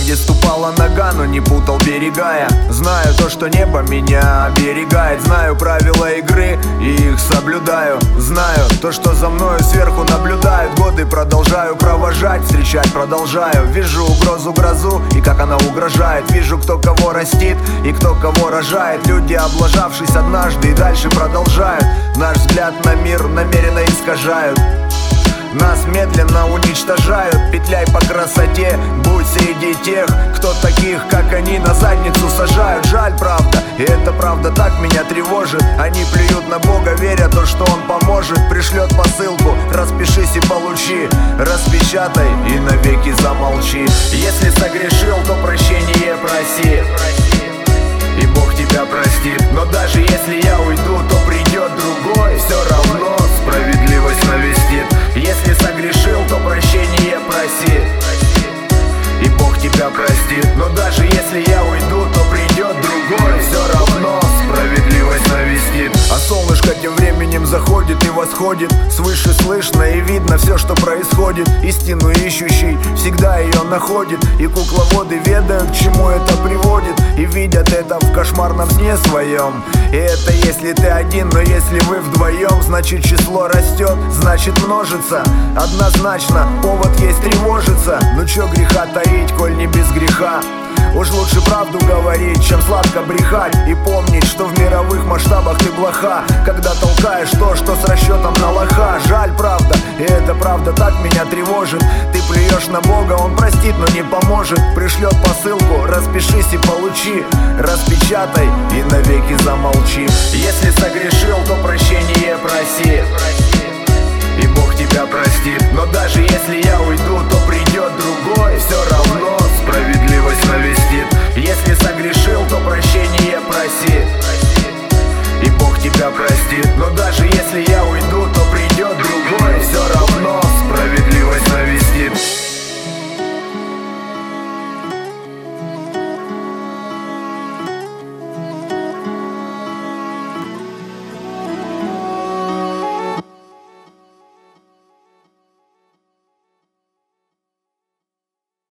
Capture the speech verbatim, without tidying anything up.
где ступала нога, но не путал берега я. Знаю то, что небо меня оберегает. Знаю правила игры и их соблюдаю. Знаю то, что за мною сверху наблюдают. Годы продолжаю провожать, встречать продолжаю. Вижу угрозу, грозу и как она угрожает. Вижу, кто кого растит и кто кого рожает. Люди, облажавшись однажды, и дальше продолжают. Наш взгляд на мир намеренно искажают. Нас медленно уничтожают. Петляй по красоте, будь среди тех, кто таких, как они, на задницу сажают. Жаль, правда, и эта правда так меня тревожит. Они плюют на Бога, веря то, что Он поможет. Пришлет посылку, распишись и получи. Распечатай и навеки замолчи. Если согрешил, то прощение проси, и Бог тебя простит. Но даже если я уйду, то придет другой. Все равно справедливость навестит. Если согрешил, то прощение проси, и Бог тебя простит. Но даже если я уйду, то придет другой. Все равно справедливость навестит. А солнышко тем временем заходит и восходит. Свыше слышно и видно все, что происходит. Истину ищущий всегда ее находит. И кукловоды ведают, к чему это приводит, и видят это в кошмарном сне своем. И это если ты один, но если вы вдвоем, значит число растет, значит множится. Однозначно повод есть тревожиться. Ну чё греха таить, коль не без греха? Уж лучше правду говорить, чем сладко брехать. И помнить, что в мировых масштабах ты плоха, когда толкаешь то, что с расчетом на лоха. Жаль, правда, и эта правда так меня тревожит. Ты плюешь на Бога, Он простит, но не поможет. Пришлет посылку, распишись и получи. Распечатай и навеки замолчи. Если согрешил, то прощение проси, и Бог тебя простит. Но даже если я уйду,